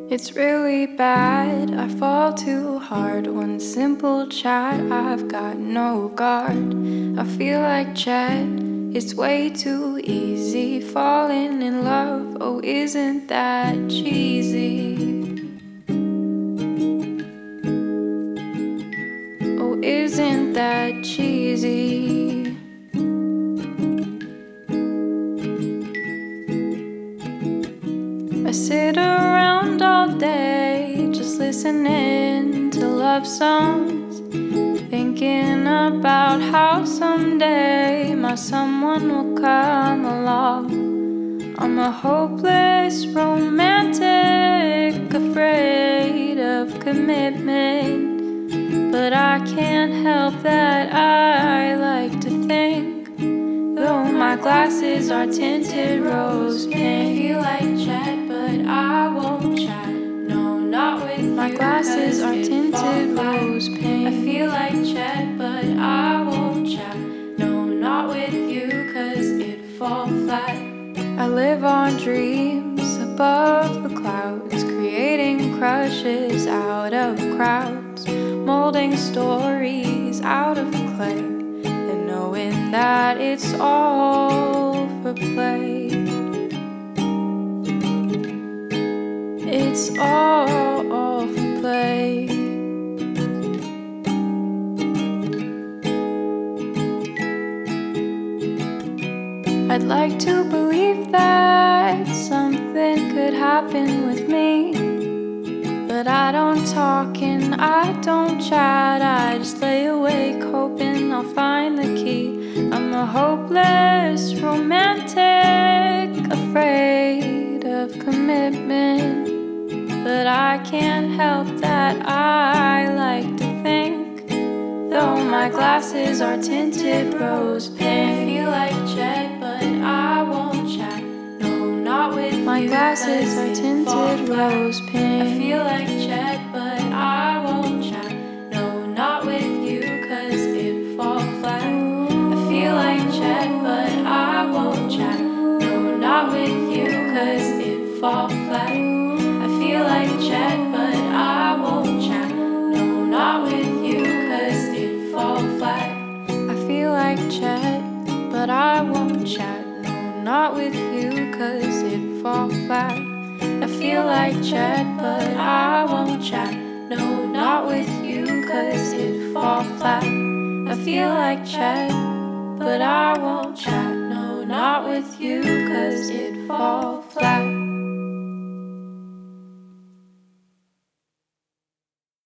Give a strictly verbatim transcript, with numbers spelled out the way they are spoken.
It's really bad, I fall too hard. One simple chat, I've got no guard. I feel like Chet, it's way too easy. Falling in love, oh isn't that cheesy? Oh isn't that cheesy? I sit around all day just listening to love songs, thinking about how someday my someone will come along. I'm a hopeless romantic, afraid of commitment, but I can't help that I like to think, though my glasses are tinted rose pink. I feel like Chet, but I won't chat. No, not with you. My glasses are tinted rose pink. I feel like Chet, but I won't chat. No, not with you, cause it'd fall flat. I live on dreams above the clouds, creating crushes out of crowds, molding stories out of clay, and knowing that it's all for play. It's all, all for play. I'd like to believe that something could happen with me, but I don't talk and I don't chat. I just lay awake hoping I'll find the key. I'm a hopeless romantic, afraid of commitment, but I can't help that I like to think, though my glasses are tinted rose pink. I feel like Chet, but I won't chat. No, not with you. My glasses are tinted rose pink. I feel like Chet, but I won't chat. No, not with you, cause it'd fall flat. I feel like Chet, but I won't chat. No, not with you, cause it'd fall flat. I feel like Chet, but I won't chat. No, not with you, cause it'd fall flat. I feel like Chet, but I won't chat. No, not with you, cause it'd fall flat. I feel like Chet, but I won't chat. No, not with you, cause it'd fall flat. I feel like Chet, but I won't chat. No, not with you, cause it'd fall flat.